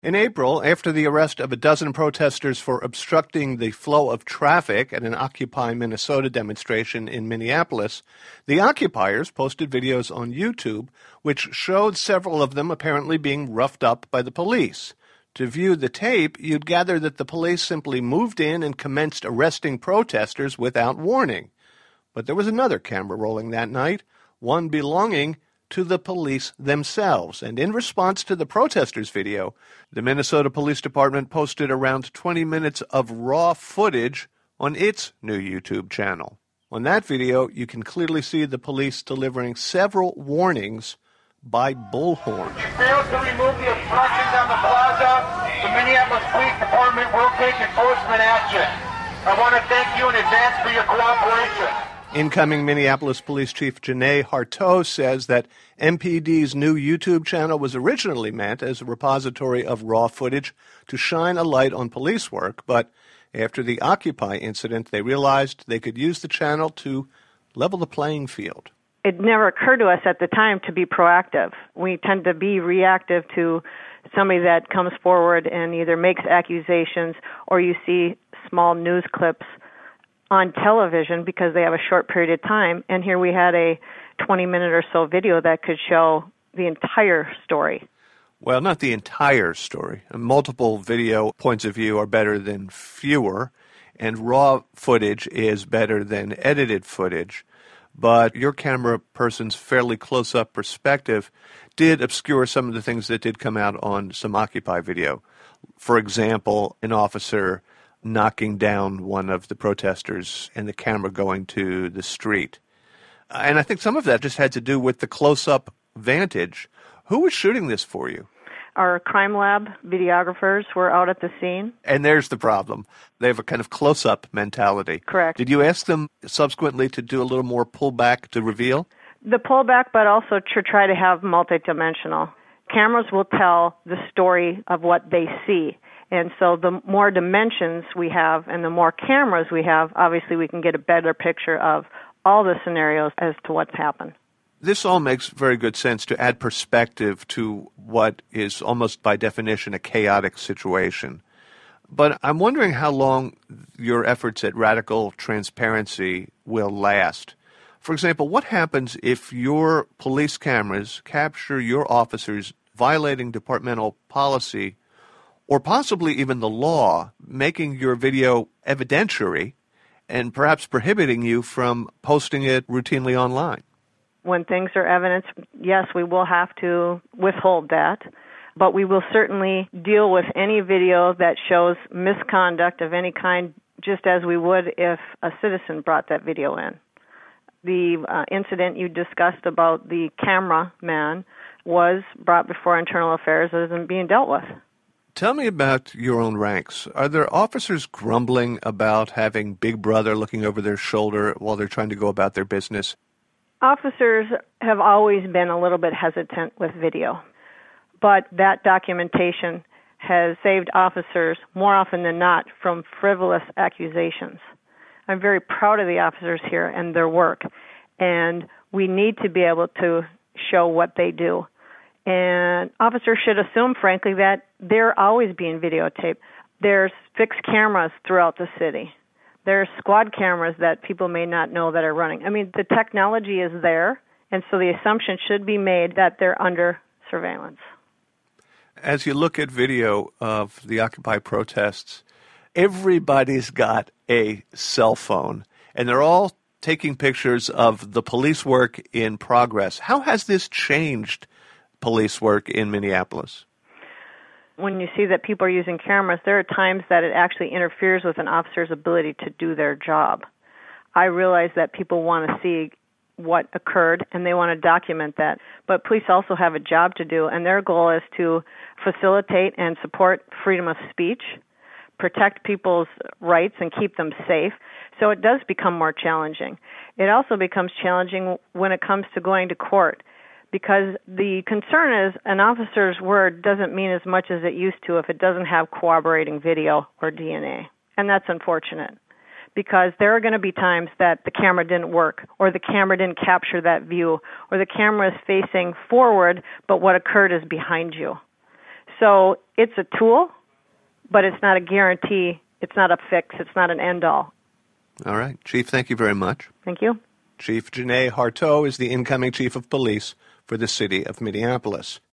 In April, after the arrest of a dozen protesters for obstructing the flow of traffic at an Occupy Minnesota demonstration in Minneapolis, the occupiers posted videos on YouTube which showed several of them apparently being roughed up by the police. To view the tape, you'd gather that the police simply moved in and commenced arresting protesters without warning. But there was another camera rolling that night, one belonging to the police themselves. And in response to the protesters' video, the Minnesota Police Department posted around 20 minutes of raw footage on its new YouTube channel. On that video, you can clearly see the police delivering several warnings by bullhorn. If you fail to remove the obstructions on the plaza, the Minneapolis Police Department will take enforcement action. I want to thank you in advance for your cooperation. Incoming Minneapolis Police Chief Janae Harteau says that MPD's new YouTube channel was originally meant as a repository of raw footage to shine a light on police work, but after the Occupy incident, they realized they could use the channel to level the playing field. It never occurred to us at the time to be proactive. We tend to be reactive to somebody that comes forward and either makes accusations or you see small news clips on television because they have a short period of time. And here we had a 20-minute or so video that could show the entire story. Well, not the entire story. Multiple video points of view are better than fewer, and raw footage is better than edited footage. But your camera person's fairly close-up perspective did obscure some of the things that did come out on some Occupy video. For example, an officer knocking down one of the protesters and the camera going to the street. And I think some of that just had to do with the close-up vantage. Who was shooting this for you? Our crime lab videographers were out at the scene. And there's the problem. They have a kind of close-up mentality. Correct. Did you ask them subsequently to do a little more pullback to reveal? The pullback, but also to try to have multidimensional. Cameras will tell the story of what they see. And so the more dimensions we have and the more cameras we have, obviously we can get a better picture of all the scenarios as to what's happened. This all makes very good sense to add perspective to what is almost by definition a chaotic situation. But I'm wondering how long your efforts at radical transparency will last. For example, what happens if your police cameras capture your officers violating departmental policy or possibly even the law, making your video evidentiary and perhaps prohibiting you from posting it routinely online? When things are evidence, yes, we will have to withhold that, but we will certainly deal with any video that shows misconduct of any kind, just as we would if a citizen brought that video in. The incident you discussed about the cameraman was brought before Internal Affairs and being dealt with. Tell me about your own ranks. Are there officers grumbling about having Big Brother looking over their shoulder while they're trying to go about their business? Officers have always been a little bit hesitant with video, but that documentation has saved officers more often than not from frivolous accusations. I'm very proud of the officers here and their work, and we need to be able to show what they do. And officers should assume, frankly, that they're always being videotaped. There's fixed cameras throughout the city. There's squad cameras that people may not know that are running. I mean, the technology is there, and so the assumption should be made that they're under surveillance. As you look at video of the Occupy protests, everybody's got a cell phone, and they're all taking pictures of the police work in progress. How has this changed police work in Minneapolis? When you see that people are using cameras, there are times that it actually interferes with an officer's ability to do their job. I realize that people want to see what occurred and they want to document that, but police also have a job to do, and their goal is to facilitate and support freedom of speech, protect people's rights and keep them safe. So it does become more challenging. It also becomes challenging when it comes to going to court, because the concern is an officer's word doesn't mean as much as it used to if it doesn't have corroborating video or DNA. And that's unfortunate, because there are going to be times that the camera didn't work, or the camera didn't capture that view, or the camera is facing forward, but what occurred is behind you. So it's a tool, but it's not a guarantee. It's not a fix. It's not an end-all. All right. Chief, thank you very much. Thank you. Chief Janae Harteau is the incoming chief of police for the city of Minneapolis.